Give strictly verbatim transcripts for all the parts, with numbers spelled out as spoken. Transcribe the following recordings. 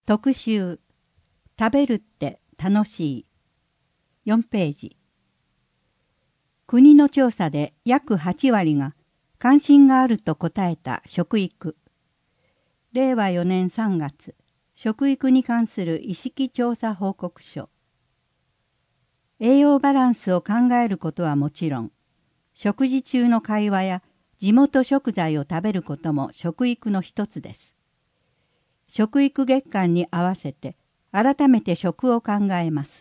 特集食べるって楽しいよんページ。国の調査で約はちわりが関心があると答えた食育。れいわよねんさんがつ、食育に関する意識調査報告書。栄養バランスを考えることはもちろん、食事中の会話や地元食材を食べることも食育の一つです。食育月間に合わせて改めて食を考えます。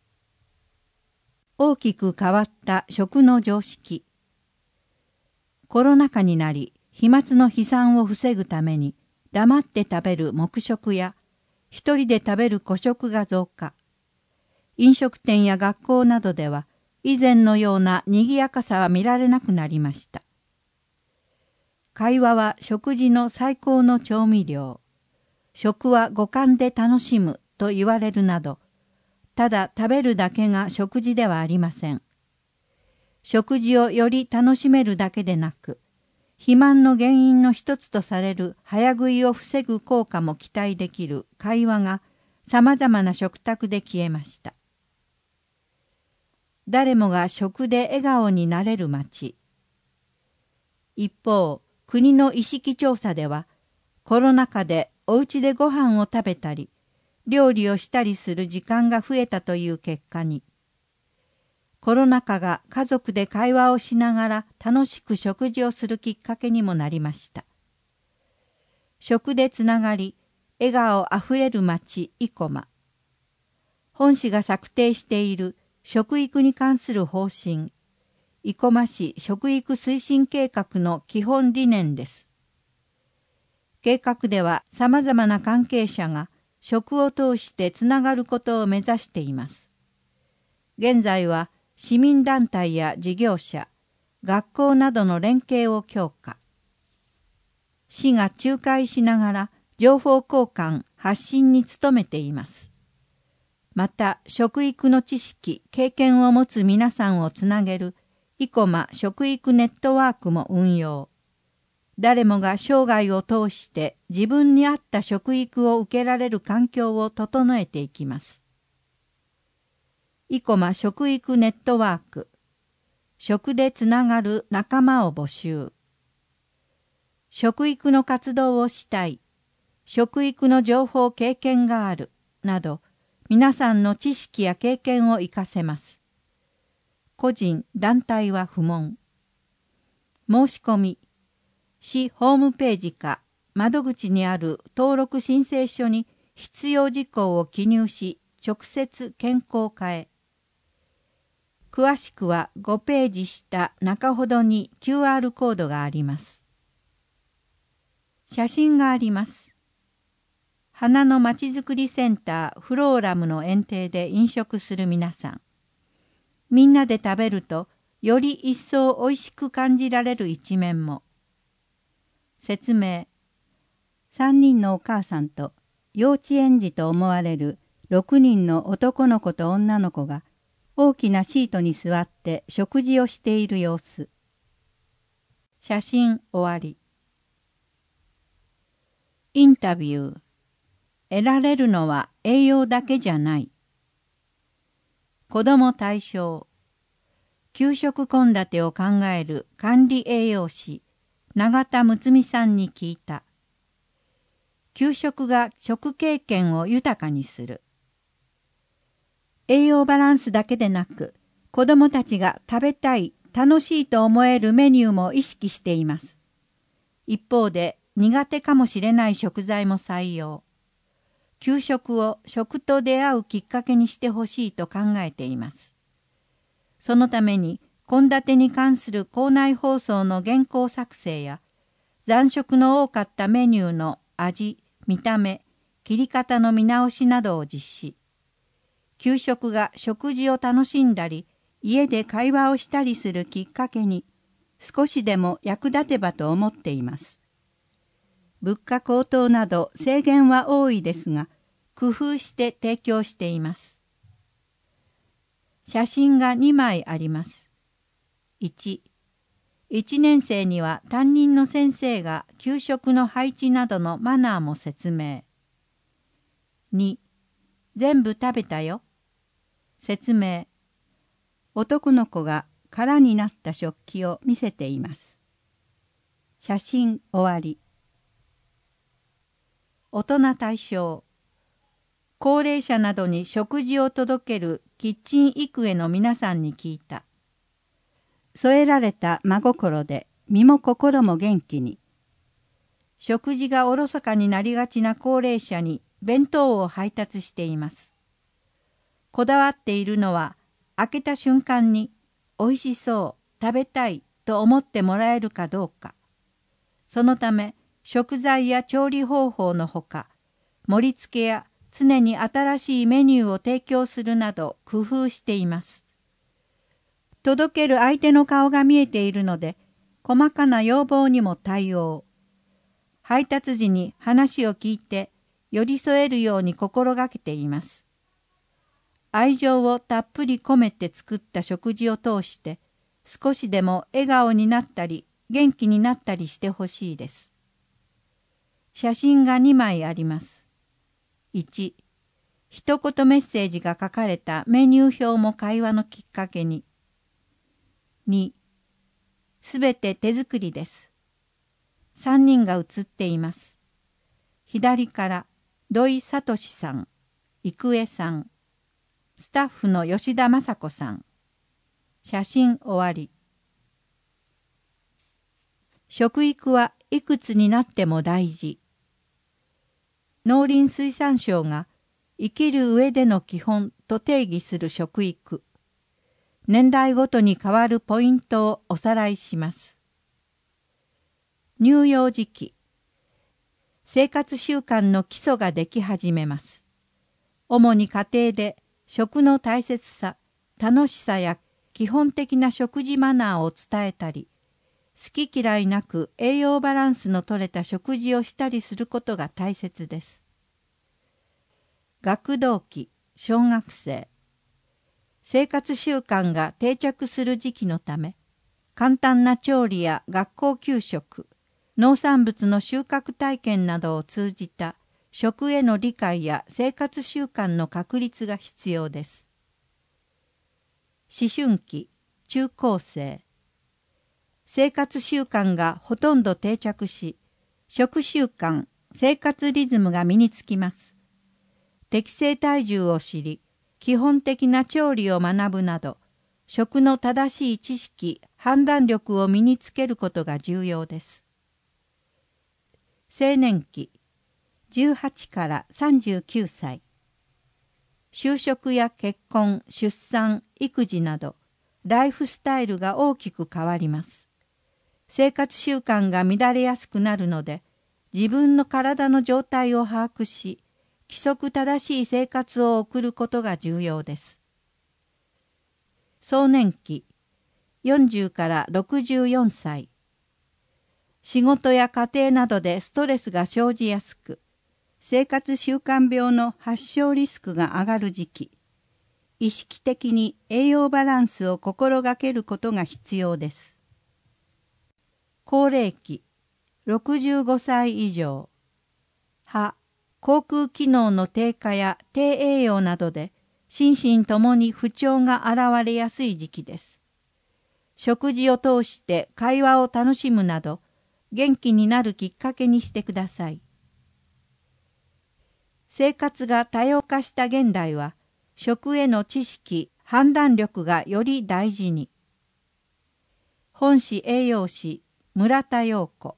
大きく変わった食の常識。コロナ禍になり、飛沫の飛散を防ぐために黙って食べる黙食や一人で食べる個食が増加。飲食店や学校などでは以前のような賑やかさは見られなくなりました。会話は食事の最高の調味料。食は五感で楽しむと言われるなど、ただ食べるだけが食事ではありません。食事をより楽しめるだけでなく、肥満の原因の一つとされる早食いを防ぐ効果も期待できる会話がさまざまな食卓で消えました。誰もが食で笑顔になれる街。一方、国の意識調査では、コロナ禍でお家でご飯を食べたり、料理をしたりする時間が増えたという結果に、コロナ禍が家族で会話をしながら楽しく食事をするきっかけにもなりました。食でつながり、笑顔あふれる街生駒。本市が策定している食育に関する方針、生駒市食育推進計画の基本理念です。計画ではさまざまな関係者が食を通してつながることを目指しています。現在は市民団体や事業者、学校などの連携を強化。市が仲介しながら情報交換・発信に努めています。また、食育の知識・経験を持つ皆さんをつなげる生駒食育ネットワークも運用。誰もが生涯を通して自分に合った食育を受けられる環境を整えていきます。生駒食育ネットワーク。食でつながる仲間を募集。食育の活動をしたい。食育の情報経験がある。など、皆さんの知識や経験を活かせます。個人、団体は不問。申し込み。市ホームページか窓口にある登録申請書に必要事項を記入し、直接健康課へ。詳しくはごページ下中ほどに キューアール コードがあります。写真があります。花のまちづくりセンターフローラムの園庭で飲食する皆さん。みんなで食べるとより一層おいしく感じられる一面も。説明。さんにんのお母さんと幼稚園児と思われるろくにんの男の子と女の子が大きなシートに座って食事をしている様子。写真終わり。インタビュー。得られるのは栄養だけじゃない。子ども対象。給食献立を考える管理栄養士。永田睦美さんに聞いた。給食が食経験を豊かにする。栄養バランスだけでなく、子どもたちが食べたい、楽しいと思えるメニューも意識しています。一方で苦手かもしれない食材も採用。給食を食と出会うきっかけにしてほしいと考えています。そのために、献立に関する校内放送の原稿作成や残食の多かったメニューの味、見た目、切り方の見直しなどを実施。給食が食事を楽しんだり、家で会話をしたりするきっかけに少しでも役立てばと思っています。物価高騰など制限は多いですが、工夫して提供しています。写真がにまいあります。いち、いちねん生には担任の先生が給食の配置などのマナーも説明。 に、全部食べたよ。説明。男の子が空になった食器を見せています。写真終わり。大人対象。高齢者などに食事を届けるキッチン育英の皆さんに聞いた。添えられた真心で身も心も元気に。食事がおろそかになりがちな高齢者に弁当を配達しています。こだわっているのは、開けた瞬間においしそう、食べたいと思ってもらえるかどうか。そのため、食材や調理方法のほか、盛り付けや常に新しいメニューを提供するなど工夫しています。届ける相手の顔が見えているので、細かな要望にも対応。配達時に話を聞いて寄り添えるように心がけています。愛情をたっぷり込めて作った食事を通して、少しでも笑顔になったり元気になったりしてほしいです。写真がにまいあります。いち、一言メッセージが書かれたメニュー表も会話のきっかけに。に、すべて手作りです。さんにんが写っています。左から土井聡さん、郁恵さん、スタッフの吉田雅子さん。写真終わり。食育はいくつになっても大事。農林水産省が生きる上での基本と定義する食育。年代ごとに変わるポイントをおさらいします。乳幼児期。生活習慣の基礎ができ始めます。主に家庭で食の大切さ、楽しさや基本的な食事マナーを伝えたり、好き嫌いなく栄養バランスの取れた食事をしたりすることが大切です。学童期、小学生。生活習慣が定着する時期のため、簡単な調理や学校給食、農産物の収穫体験などを通じた食への理解や生活習慣の確立が必要です。思春期、中高生。生活習慣がほとんど定着し、食習慣、生活リズムが身につきます。適正体重を知り、基本的な調理を学ぶなど、食の正しい知識、判断力を身につけることが重要です。青年期、じゅうはちからさんじゅうきゅうさい。就職や結婚、出産、育児など、ライフスタイルが大きく変わります。生活習慣が乱れやすくなるので、自分の体の状態を把握し、規則正しい生活を送ることが重要です。壮年期、よんじゅうからろくじゅうよんさい。仕事や家庭などでストレスが生じやすく、生活習慣病の発症リスクが上がる時期、意識的に栄養バランスを心がけることが必要です。高齢期、ろくじゅうごさい以上。歯、口腔機能の低下や低栄養などで心身ともに不調が現れやすい時期です。食事を通して会話を楽しむなど、元気になるきっかけにしてください。生活が多様化した現代は、食への知識、判断力がより大事に。本誌栄養士、村田陽子。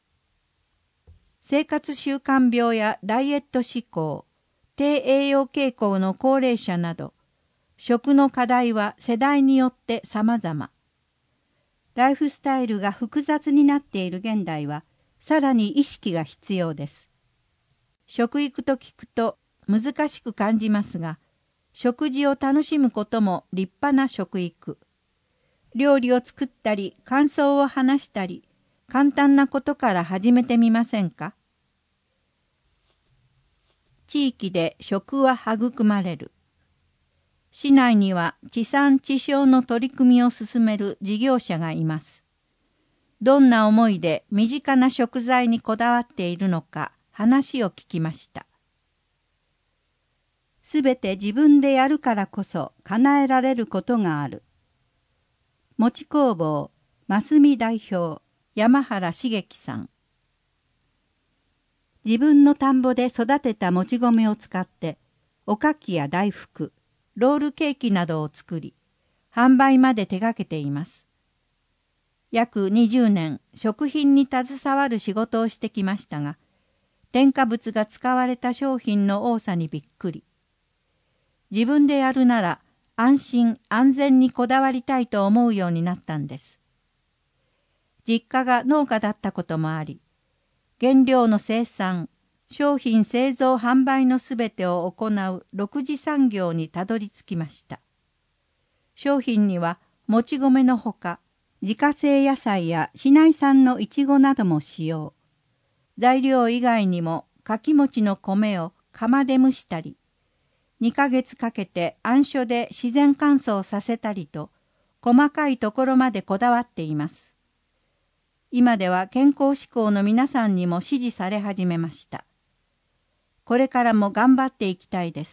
生活習慣病やダイエット志向、低栄養傾向の高齢者など、食の課題は世代によって様々。ライフスタイルが複雑になっている現代は、さらに意識が必要です。食育と聞くと難しく感じますが、食事を楽しむことも立派な食育。料理を作ったり、感想を話したり、簡単なことから始めてみませんか？地域で食は育まれる。市内には地産地消の取り組みを進める事業者がいます。どんな思いで身近な食材にこだわっているのか話を聞きました。 すべて自分でやるからこそ叶えられることがある。餅工房ますみ代表山原茂樹さん。自分の田んぼで育てたもち米を使っておかきや大福、ロールケーキなどを作り、販売まで手がけています。約にじゅうねん食品に携わる仕事をしてきましたが、添加物が使われた商品の多さにびっくり。自分でやるなら安心安全にこだわりたいと思うようになったんです。実家が農家だったこともあり、原料の生産、商品製造販売のすべてを行う六次産業にたどり着きました。商品にはもち米のほか、自家製野菜や市内産のいちごなども使用。材料以外にもかきもちの米を釜で蒸したり、にかげつかけて暗所で自然乾燥させたりと、細かいところまでこだわっています。今では健康志向の皆さんにも支持され始めました。これからも頑張っていきたいです。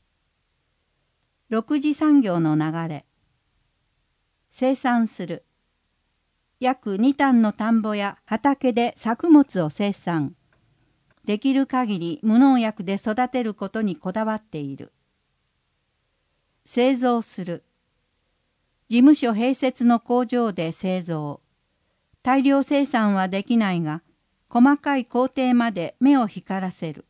六次産業の流れ。生産する。約に単の田んぼや畑で作物を生産。できる限り無農薬で育てることにこだわっている。製造する。事務所併設の工場で製造。大量生産はできないが、細かい工程まで目を光らせる。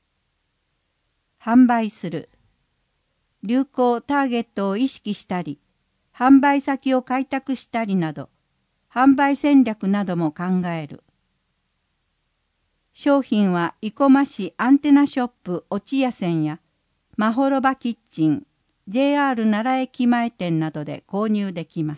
販売する。流行ターゲットを意識したり、販売先を開拓したりなど、販売戦略なども考える。商品は生駒市アンテナショップ落谷線や、まほろばキッチン、ジェイアール 奈良駅前店などで購入できます。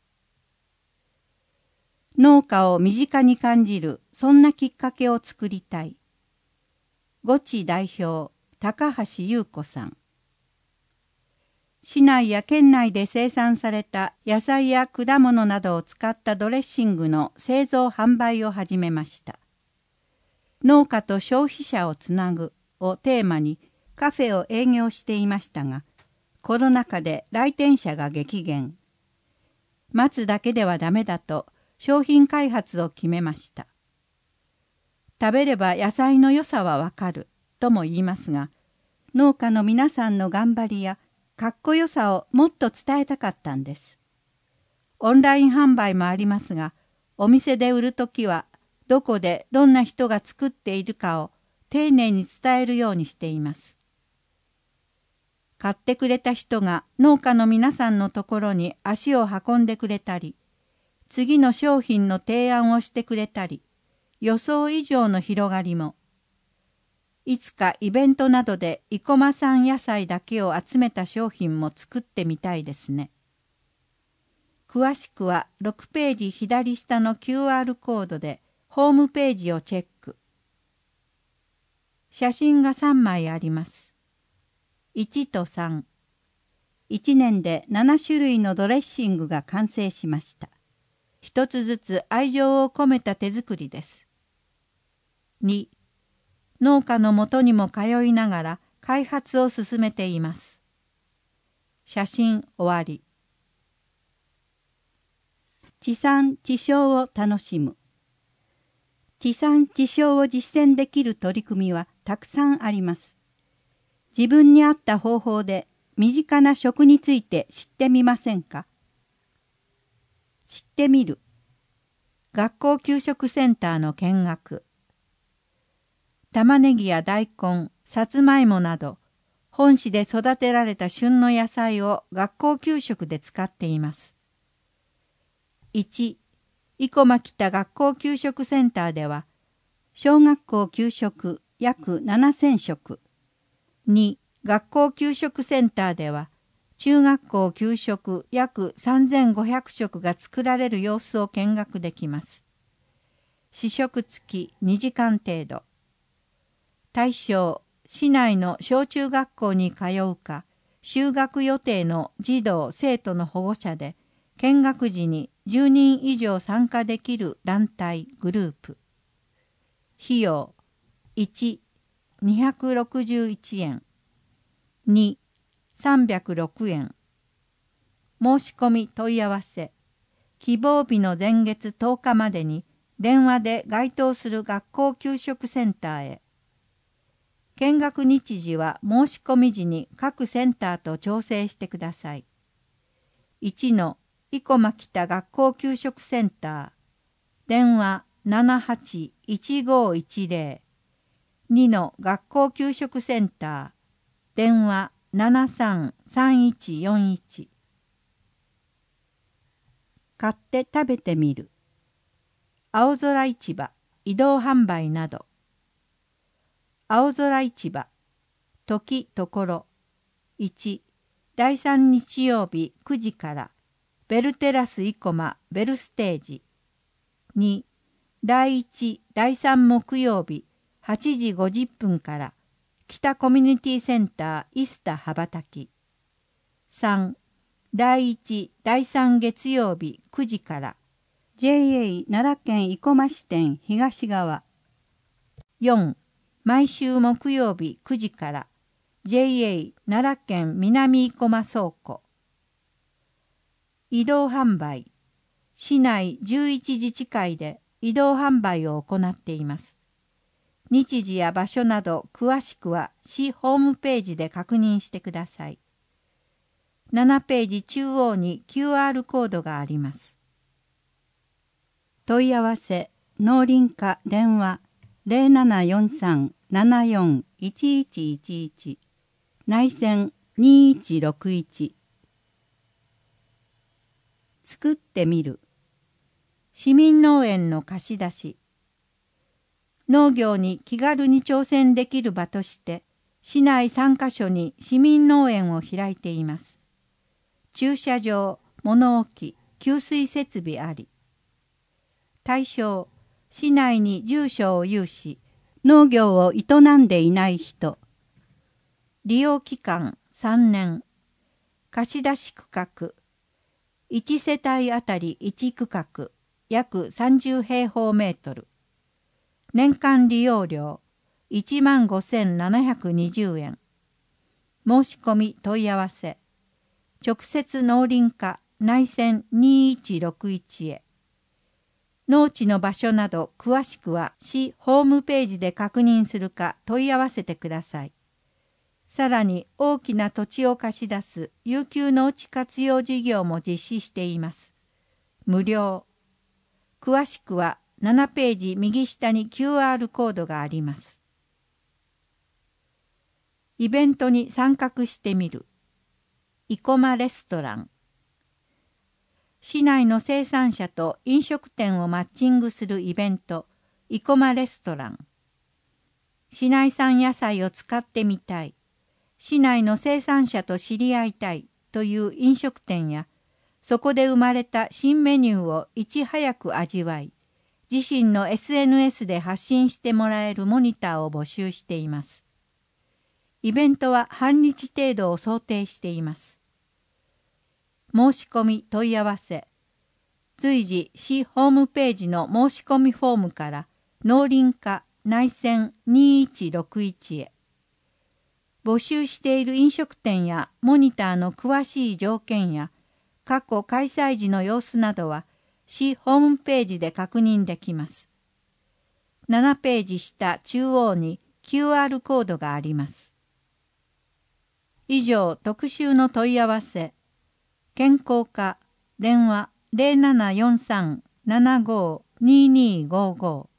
農家を身近に感じる、そんなきっかけを作りたい。ゴチ代表、高橋優子さん。市内や県内で生産された野菜や果物などを使ったドレッシングの製造販売を始めました。農家と消費者をつなぐをテーマにカフェを営業していましたが、コロナ禍で来店者が激減。待つだけではダメだと商品開発を決めました。食べれば野菜の良さはわかるとも言いますが、農家の皆さんの頑張りやかっこよさをもっと伝えたかったんです。オンライン販売もありますが、お店で売るときはどこでどんな人が作っているかを丁寧に伝えるようにしています。買ってくれた人が農家の皆さんのところに足を運んでくれたり、次の商品の提案をしてくれたり、予想以上の広がりも。いつかイベントなどで生駒産野菜だけを集めた商品も作ってみたいですね。詳しくはろくページ左下の キューアール コードでホームページをチェック。写真がさんまいあります。いちとさん。いちねんでなな種類のドレッシングが完成しました。一つずつ愛情を込めた手作りです。に、農家のもとにも通いながら開発を進めています。写真終わり。地産地消を楽しむ。地産地消を実践できる取り組みはたくさんあります。自分に合った方法で身近な食について知ってみませんか？知ってみる。学校給食センターの見学。玉ねぎや大根、さつまいもなど、本市で育てられた旬の野菜を学校給食で使っています。いち、生駒北学校給食センターでは、小学校給食約ななせん食。に、学校給食センターでは、中学校給食約さんぜんごひゃく食が作られる様子を見学できます。試食付きにじかん程度。対象、市内の小中学校に通うか、就学予定の児童・生徒の保護者で、見学時にじゅうにん以上参加できる団体・グループ。費用、いち、にひゃくろくじゅういちえん。 に、さんびゃくろくえん。申し込み問い合わせ。希望日の前月とおかまでに電話で該当する学校給食センターへ。見学日時は申し込み時に各センターと調整してください。いちの生駒北学校給食センター。電話ななはちいちごいちぜろ。にの学校給食センター。電話ななさんさんいちよんいち。買って食べてみる。青空市場、移動販売など。青空市場、時ところ。いち、だいさん日曜日くじから、ベルテラス生駒ベルステージ。に、だいいち、だいさん木曜日はちじごじゅっぷんから、北コミュニティセンターイスタ羽ばたき。さん、だいいち、だいさん月曜日くじから ジェイエー 奈良県生駒支店東側。よん、毎週木曜日くじから ジェイエー 奈良県南生駒倉庫。移動販売。市内じゅういち自治会で移動販売を行っています。日時や場所など詳しくは市ホームページで確認してください。ななページ中央に キューアール コードがあります。問い合わせ、農林課電話ゼロななよんさん ななよん いちいちいちいち、内線にいちろくいち。作ってみる。市民農園の貸し出し。農業に気軽に挑戦できる場として、市内さんカ所に市民農園を開いています。駐車場、物置、給水設備あり。対象、市内に住所を有し、農業を営んでいない人。利用期間さんねん。貸し出し区画。いち世帯あたりいち区画、約さんじゅう平方メートル。年間利用料いちまんごせんななひゃくにじゅうえん。申し込み問い合わせ。直接農林課内線にいちろくいちへ。農地の場所など詳しくは市ホームページで確認するか問い合わせてください。さらに大きな土地を貸し出す有給農地活用事業も実施しています。無料。詳しくはななページ右下に キューアール コードがあります。イベントに参画してみる。生駒レストラン。市内の生産者と飲食店をマッチングするイベント、生駒レストラン。市内産野菜を使ってみたい、市内の生産者と知り合いたいという飲食店や、そこで生まれた新メニューをいち早く味わい、自身の エスエヌエス で発信してもらえるモニターを募集しています。イベントは半日程度を想定しています。申し込み問い合わせ。随時市ホームページの申し込みフォームから農林課内線にいちろくいちへ。募集している飲食店やモニターの詳しい条件や過去開催時の様子などは市ホームページで確認できます。ななページ下中央に キューアール コードがあります。以上、特集の問い合わせ。健康課電話ゼロななよんさん ななごににごご。